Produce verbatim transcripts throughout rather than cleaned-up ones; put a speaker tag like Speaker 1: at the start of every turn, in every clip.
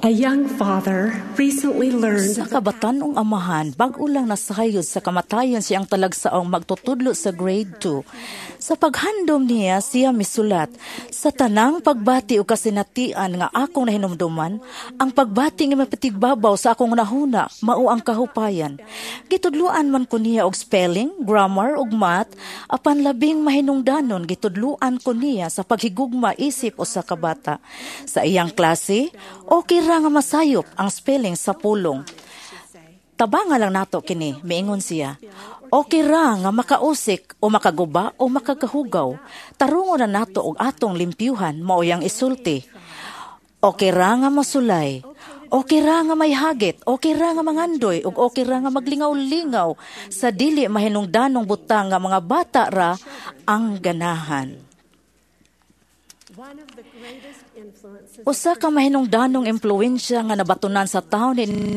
Speaker 1: A young father recently learned
Speaker 2: Sa kabatanong amahan, bago lang nasayod sa kamatayon siyang talagsaong magtutudlo sa grade two. Sa paghandom niya, siya misulat, sa tanang pagbati o kasinatian nga akong nahinumduman, ang pagbati nga mapatigbabaw sa akong nahuna, mao ang kahupayan. Gitudluan man ko niya og spelling, grammar ug math, apan labing mahinungdanon gitudluan ko niya sa paghigugma isip o sa kabata. Sa iyang klase, okay ra nga masayop ang spelling sa pulong. Tabanga lang nato kini, miingon siya. Okay ra nga makausik o makaguba o makagahugaw. Tarungo na nato og atong limpyuhan mao yang isulti. Okay ra nga masulay. Okay ra nga may hagit, okay ra nga mangandoy, ug okay ra nga maglingaw-lingaw sa dili mahinungdanong butang nga mga bata ra ang ganahan. Usa ka mahinungdanong impluwensya nga nabatunan sa taon ni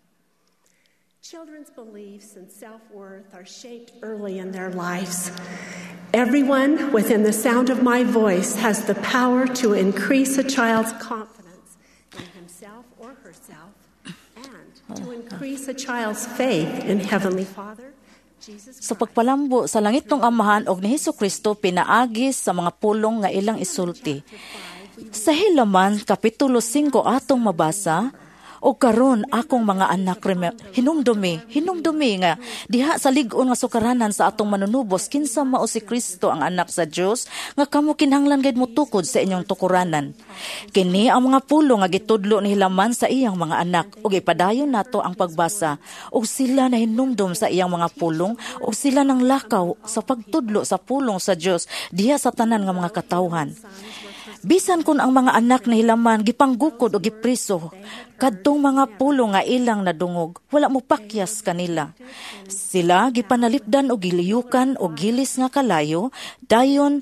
Speaker 1: Children's beliefs and self-worth are shaped early in their lives. Everyone within the sound of my voice has the power to increase a child's confidence in himself or herself and to increase a child's faith in Heavenly Father, Jesus Christ.
Speaker 2: Sa pagpalambo sa langit ng Amahan og ni Hesukristo pinaagis sa mga pulong nga ilang isulti. Sa Hilaman, Kapitulo five atong mabasa, o karon akong mga anak hinumdumi, hinumdumi nga diha sa lig-on nga sukaranan sa atong manunubos kinsa mao si Kristo ang anak sa Dios nga kamo kinahanglan gayud motukod sa inyong tukuranan. Kini ang mga pulong nga gitudlo ni Hilaman sa iyang mga anak ug ipadayon nato ang pagbasa ug sila na hinumdum sa iyang mga pulong ug sila nang lakaw sa pagtudlo sa pulong sa Dios diha sa tanan nga mga katawhan. Bisan kun ang mga anak na Hilaman gipanggukod o gipriso, kadtong mga pulong nga ilang nadungog, wala mo pakyas kanila. Sila gipanalipdan o giliyukan o gilis nga kalayo, dayon,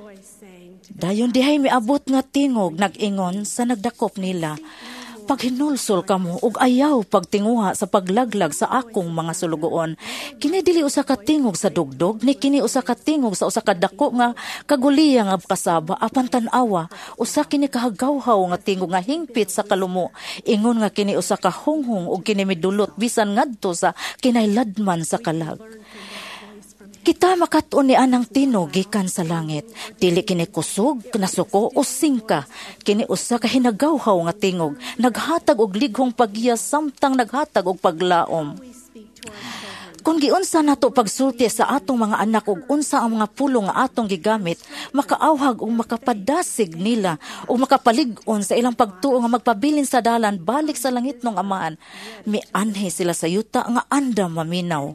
Speaker 2: dayon dihay miabot nga tingog nag-ingon sa nagdakop nila. Paghinulsol kamo ug ayaw pagtinguha sa paglaglag sa akong mga sulugoon. Kini dili usa ka tingog sa dugdog, ni kini usa ka tingog sa usa ka dako nga kaguliya nga kasaba apan tan-awa. Usa kini kahagawhaw nga tingog nga hingpit sa kalumo. Ingon nga kini usa ka hunghong ug kini midulot bisan ngadto sa kinayladman sa kalag. Kita makatuon ni anang tinog gikan sa langit. Dili kini kusog, nasuko o singka. Kini usa ka hinagawhaw nga tingog. Naghatag og lighong paggiya samtang naghatag og paglaom. Kung giunsa nato pagsulti sa atong mga anak ug unsa ang mga pulong nga atong gigamit, makaawhag ug makapadasig nila o makapalig-on sa ilang pagtuo nga magpabilin sa dalan balik sa langit ng Amahan. Mianhi sila sa yuta nga andam maminaw.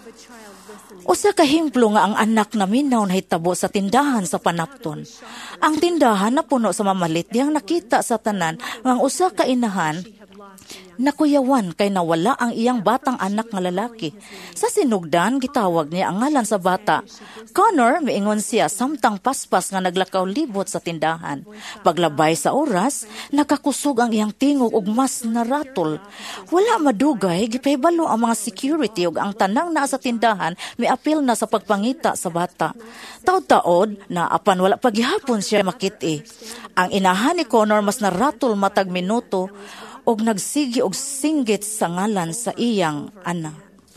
Speaker 2: Usa ka himplo nga ang anak na minaw na hitabo sa tindahan sa panapton. Ang tindahan na puno sa mamalit diyang nakita sa tanan nga ang usa ka inahan nakuyawan kay nawala ang iyang batang anak nga lalaki. Sa sinugdan, gitawag niya ang ngalan sa bata. Connor, miingon siya samtang paspas nga naglakaw libot sa tindahan. Paglabay sa oras, nakakusog ang iyang tingog ug mas naratol. Wala madugay, gipahibalo ang mga security ug ang tanang naa sa tindahan miapil na sa pagpangita sa bata. Taod-taod na apan wala paghihapon siya makit-i. Ang inahan ni Connor mas naratol matag minuto og nagsigi og singgit sa ngalan sa iyang ana.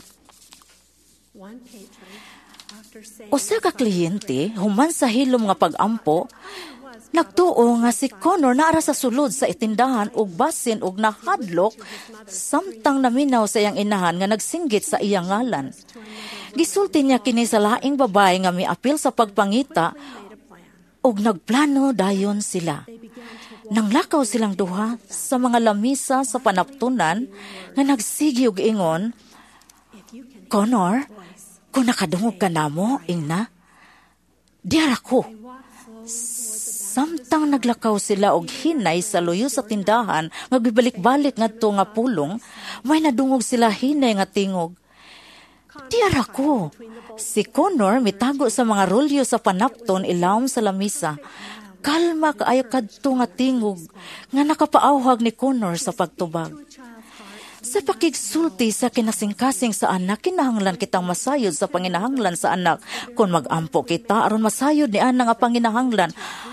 Speaker 2: Usa ka kliyente human sa hilom nga pag-ampo, nagtuo nga si Connor naara sa sulod sa itindahan og basin og nahadlok samtang naminaw sa iyang inahan nga nagsinggit sa iyang ngalan. Gisulti niya kini sa laing babae nga miapil sa pagpangita og nagplano dayon sila. Nang lakaw silang duha sa mga lamisa sa panaptunan nga nagsigi og ingon, Connor, kung nakadungog ka namo, ingna, diyar ako. Samtang naglakaw sila og hinay sa luyo sa tindahan, magbibalik-balik ngadto nga pulong, may nadungog sila hinay nga tingog. Diyar ako. Si Connor mitago sa mga rolyo sa panapton ilawom sa lamisa. Kalma kaayo kadto nga tingog nga nakapaawhag ni Connor sa pagtubag. Sa pakigsulti sa kinasingkasing sa anak, kinahanglan kitang masayod sa panginahanglan sa anak. Kung mag-ampo kita aron masayod ni ana nga panginahanglan,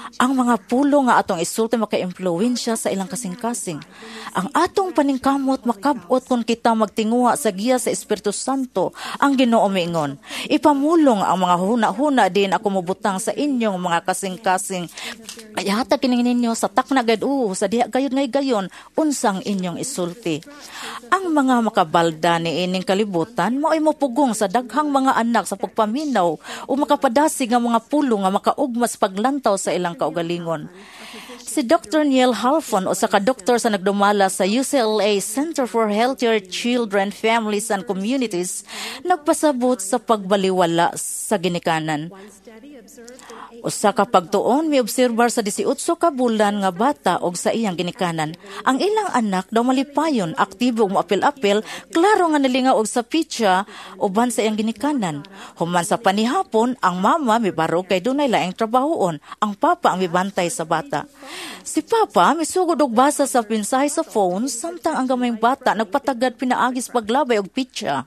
Speaker 2: Ang mga pulo nga atong isulti maka-impluwensya sa ilang kasing-kasing. Ang atong paningkamot makabot kung kita magtinguha sa giya sa Espiritu Santo, ang Ginoo miingon. Ipamulong ang mga huna-huna din ako mubutang sa inyong mga kasing-kasing. Kaya hatag kining ninyo sa takna gayud uh, sa diha gayud ngay gayon unsang inyong isulti. Ang mga makabalda ni ining kalibutan mao'y mopugong sa daghang mga anak sa pagpaminaw o makapadasig nga mga pulo nga makaugmas paglantaw sa ilang kaugalingon. Si Doctor Neil Halfon o sa ka-doktor sa nagdumala sa U C L A Center for Healthier Children, Families and Communities nagpasabot sa pagbaliwala sa ginikanan. Usa ka pagtuon mi obserbar sa disiotso ka bulan nga bata og sa iyang ginikanan. Ang ilang anak daw malipayon, aktibo ug moapil-apil, klaro nga nalingaw og sa pitsa uban sa iyang ginikanan. Human sa panihapon, ang mama mibarog kay dunay laing trabahoon, ang papa ang mibantay sa bata. Si papa misugod og basa sa mensahe sa phone samtang ang gamayng bata nagpatagad pinaagis paglabay og pitsa.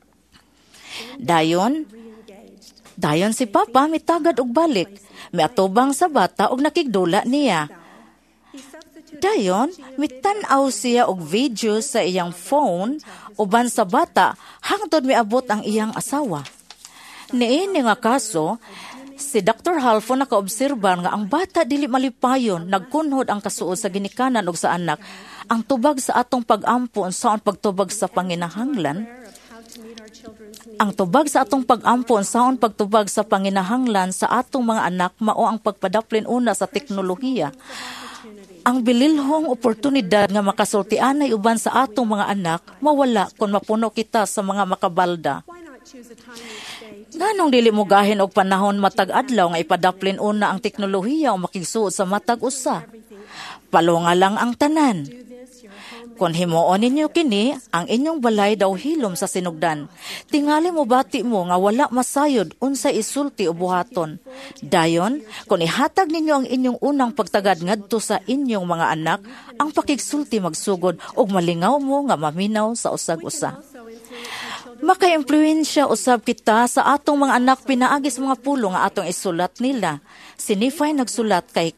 Speaker 2: Dayon, dayon si papa mitagad og balik. Miatubang sa bata og nakigdula niya. Dayon, mitan-aw siya og video sa iyang phone uban sa bata hangtod miabot ang iyang asawa. Niini nga kaso, si Doctor Halfon nakaobserba nga ang bata dili malipayon, nagkunhod ang kasuod sa ginikanan ug sa anak. Ang tubag sa atong pag-ampo unsaon pagtubag sa panginahanglan, ang tubag sa atong pag-ampo unsaon pagtubag sa panginahanglan sa atong mga anak mao ang pagpadaplin una sa teknolohiya. Ang bililhong oportunidad nga makasultianay uban sa atong mga anak mawala kung mapuno kita sa mga makabalda. Nganong dili mo gahin og panahon matag adlaw nga ipadaplin una ang teknolohiya o makigsuot sa matag usa? Palunga lang ang tanan. Kung himuon ninyo kini, ang inyong balay daw hilom sa sinugdan. Tingali mo bati mo nga wala masayod unsa isulti o buhaton. Dayon, kung ihatag ninyo ang inyong unang pagtagad ngadto sa inyong mga anak, ang pakigsulti magsugod ug malingaw mo nga maminaw sa usag-usa. Maka-impluwensya usab kita sa atong mga anak pinaagi sa mga pulo nga atong isulat nila. Si Nephi nagsulat kay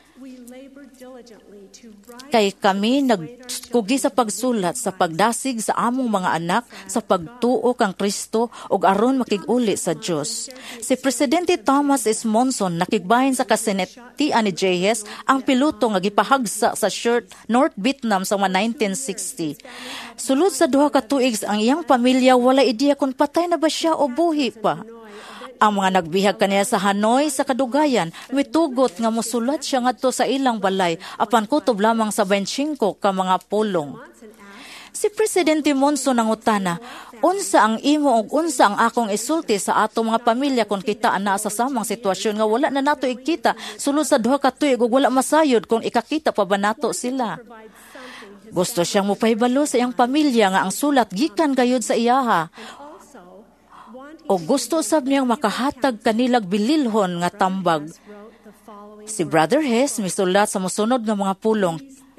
Speaker 2: Kay kami nagkugi sa pagsulat sa pagdasig sa among mga anak sa pagtuo kang Kristo ug aron makig-uli sa Dios. Si Presidente Thomas S. Monson nakigbahin sa kasenetian ni J S ang piloto nga gipahagsa sa Shirt, North Vietnam sa nineteen sixty. Sulod sa duha ka tuig ang iyang pamilya wala ideya kung patay na ba siya o buhi pa. Ang mga nagbihag kaniya sa Hanoi sa kadugayan, mitugot nga mosulat siya ngadto sa ilang balay apan kutob lamang sa twenty-five ka mga pulong. Si Presidente Monson nangutana, unsa ang imo ug unsa ang akong isulti sa atong mga pamilya kung kita ana sa samang sitwasyon nga wala na nato ikita sulod sa duha ka tuig ug wala masayod kung ikakita pa ba nato sila. Gusto siyang mopahibalo sa iyang pamilya nga ang sulat gikan gayud sa iyaha. O gusto sab niyang makahatag kanilag bililhon nga tambag. Si Brother Hess misulat sa mosunod nga mga pulong,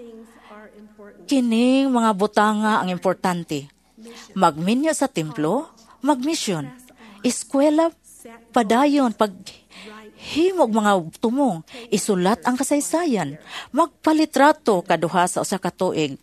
Speaker 2: kining mga butanga ang importante. Magminyo sa templo, magmisyon. Eskwela, padayon, paghimog mga tumong, isulat ang kasaysayan. Magpalitrato kaduha sa usa ka tuig.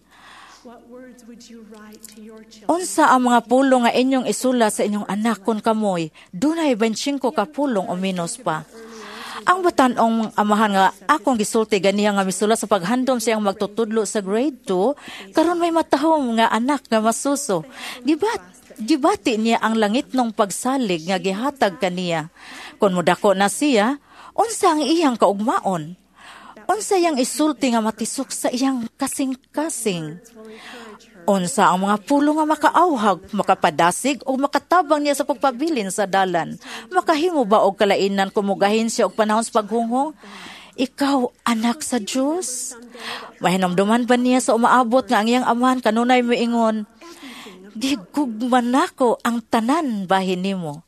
Speaker 2: Unsa ang mga pulong nga inyong isulat sa inyong anak kung kamoy, dunay twenty-five ka pulong o minus pa. Ang batan-ong amahan nga akong gisulti ganiya nga misulat sa paghandom siyang magtutudlo sa grade two, karon may matahom nga anak nga masuso. Gibat, gibati niya ang langitnong pagsalig nga gihatag kaniya. Kung modako na siya, unsa ang iyang kaugmaon? Unsa yang isulti nga matisok sa iyang kasing-kasing? Unsa ang mga pulo nga makaawhag, makapadasig o makatabang niya sa pagpabilin sa dalan? Makahimo ba og kalainan kumugahin siya og panahon sa paghunghong? Ikaw, anak sa Diyos? Mahinumduman ba niya sa umaabot nga ang iyang amahan kanunay moingon, digugman nako ang tanan bahin nimo.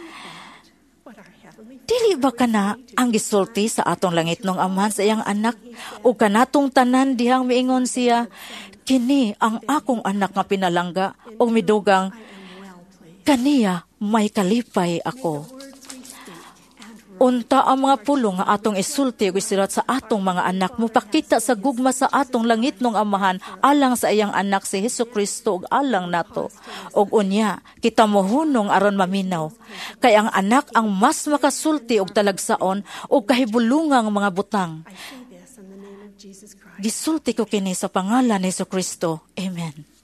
Speaker 2: Dili ba kana ang gisulti sa atong langitnong amahan sa iyang anak o kanatong tanan dihang miingon siya, kini ang akong anak nga pinalangga o midugang, kaniya may kalipay ako. Unta ang mga pulong nga atong isulti ug isirat sa atong mga anak mo pakita sa gugma sa atong langit nung amahan alang sa iyang anak si Hesukristo ug alang nato. Ug unya kita mohunong aron maminaw kay ang anak ang mas makasulti og talagsaon ug kahibulungang mga butang.
Speaker 1: I say this in the name of Jesus Christ.
Speaker 2: Gisulti ko kini sa pangalan ni Hesukristo. Amen.